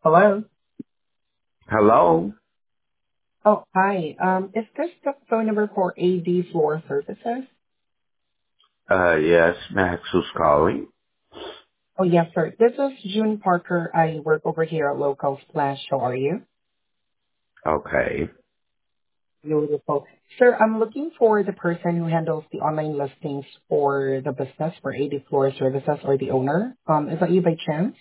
Hello. Hello? Oh, hi. Is this the phone number for AD Floor Services? Yes, Max was calling. Oh, yes, sir. This is June Parker. I work over here at Local Splash. How are you? Okay. Beautiful. Sir, I'm looking for the person who handles the online listings for the business for AD Floor Services or the owner. Is that you by chance?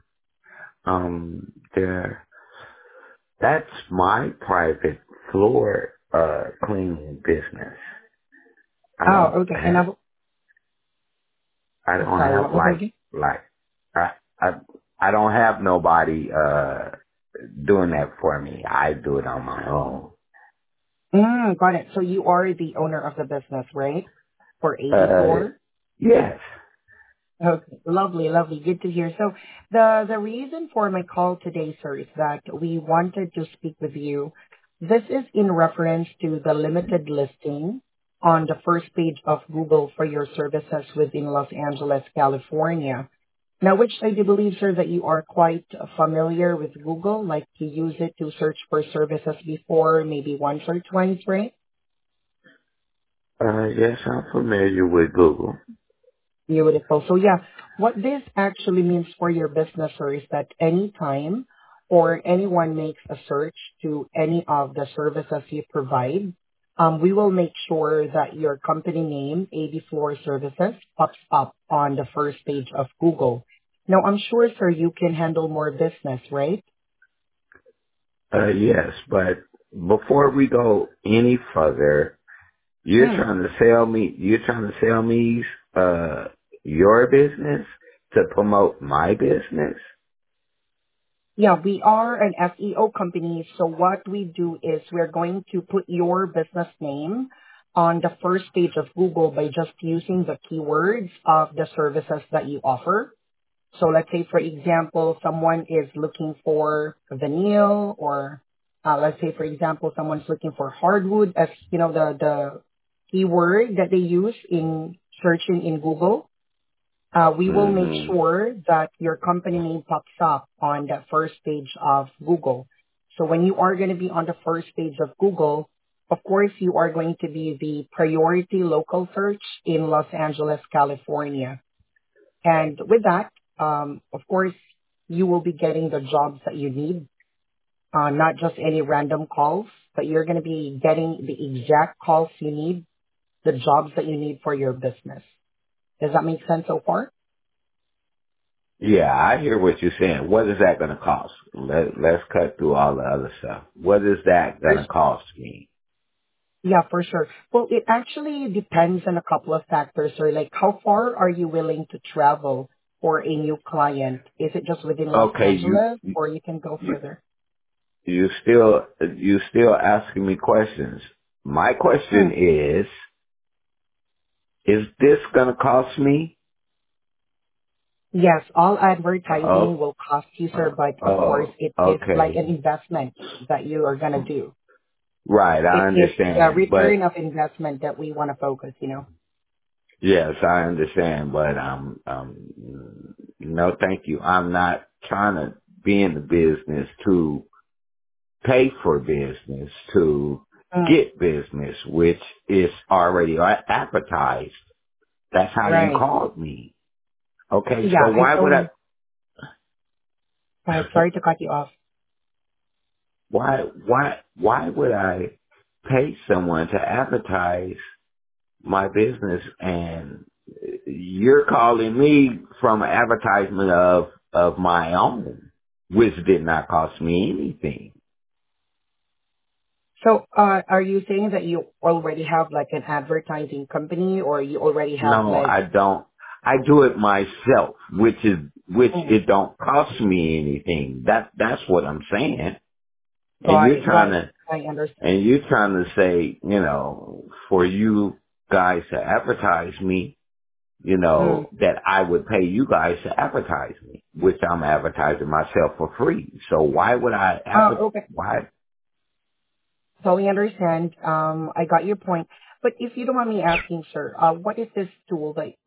There, that's my private floor, cleaning business. I don't Oh, okay. And have, I don't sorry, have what was that again? like, I, I, I don't have nobody, doing that for me. I do it on my own. Got it. So you are the owner of the business, right? For AD Uh, Floor? yes. Okay, lovely, lovely. Good to hear. So the reason for my call today, sir, is that we wanted to speak with you. This is in reference to the limited listing on the first page of Google for your services within Los Angeles, California. Now, which I do believe, sir, that you are quite familiar with Google, like you use it to search for services before, maybe once or twice, right? Yes, I'm familiar with Google. Beautiful. So yeah, what this actually means for your business, sir, is that anytime or anyone makes a search to any of the services you provide, we will make sure that your company name, AD Floor Services, pops up on the first page of Google. Now, I'm sure, sir, you can handle more business, right? Yes, but before we go any further, Hmm. you're trying to sell me, uh, your business to promote my business? Yeah, we are an SEO company. So what we do is we're going to put your business name on the first page of Google by just using the keywords of the services that you offer. So let's say, for example, someone is looking for vinyl or let's say, for example, someone's looking for hardwood as, the keyword that they use in searching in Google. We will make Hmm. sure that your company name pops up on the first page of Google. So when you are going to be on the first page of Google, of course, you are going to be the priority local search in Los Angeles, California. And with that, of course, you will be getting the jobs that you need, not just any random calls, but you're going to be getting the exact calls you need, the jobs that you need for your business. Does that make sense so far? Yeah, I hear what you're saying. What is that going to cost? Let's cut through all the other stuff. What is that going to cost me? Yeah, for sure. Well, it actually depends on a couple of factors, or like how far are you willing to travel for a new client? Is it just within Los Okay, Angeles or you can go you, further? you still asking me questions. My Hmm. question is this going to cost me? Yes, all advertising Oh, will cost you, sir, but of course oh, it is like okay. an investment that you are going to do. Right, I It's the understand, but return of investment that we want to focus. yes, I understand, but no, thank you. I'm not trying to be in the business to pay for business, to Mm, get business, which is already advertised. That's how you right. called me. Okay, Yeah, so I why would totally, sorry to cut you off. why would I pay someone to advertise my business, and you're calling me from an advertisement of my own, which did not cost me anything. So, are you saying that you already have like an advertising company or you already have No, like, I don't. I do it myself, which mm, it don't cost me anything. That's what I'm saying. And got you're it, trying got it. to I understand. and you're trying to say, for you guys to advertise me, Mm. that I would pay you guys to advertise me, which I'm advertising myself for free. So why would I Okay. why? Totally understand. I got your point. But if you don't mind me asking, sir, what is this tool that